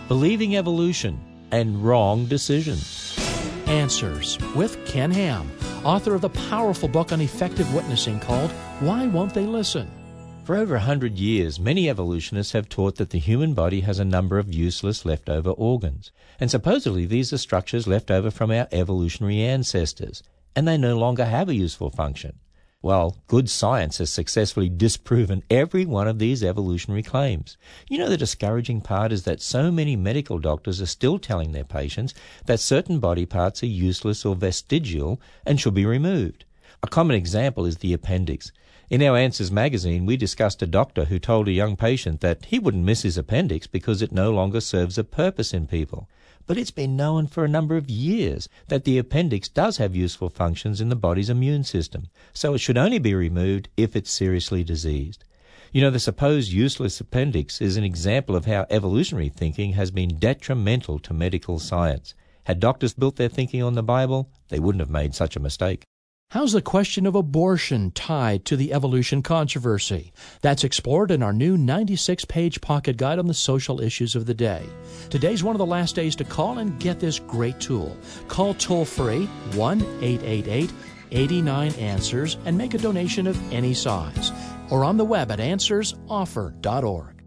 Believing Evolution and Wrong Decisions. Answers with Ken Ham, author of the powerful book on effective witnessing called Why Won't They Listen? For over 100 years, many evolutionists have taught that the human body has a number of useless leftover organs, and supposedly these are structures left over from our evolutionary ancestors, and they no longer have a useful function. Well, good science has successfully disproven every one of these evolutionary claims. You know, the discouraging part is that so many medical doctors are still telling their patients that certain body parts are useless or vestigial and should be removed. A common example is the appendix. In our Answers magazine, we discussed a doctor who told a young patient that he wouldn't miss his appendix because it no longer serves a purpose in people. But it's been known for a number of years that the appendix does have useful functions in the body's immune system, so it should only be removed if it's seriously diseased. You know, the supposed useless appendix is an example of how evolutionary thinking has been detrimental to medical science. Had doctors built their thinking on the Bible, they wouldn't have made such a mistake. How's the question of abortion tied to the evolution controversy? That's explored in our new 96-page pocket guide on the social issues of the day. Today's one of the last days to call and get this great tool. Call toll-free 1-888-89-ANSWERS and make a donation of any size. Or on the web at answersoffer.org.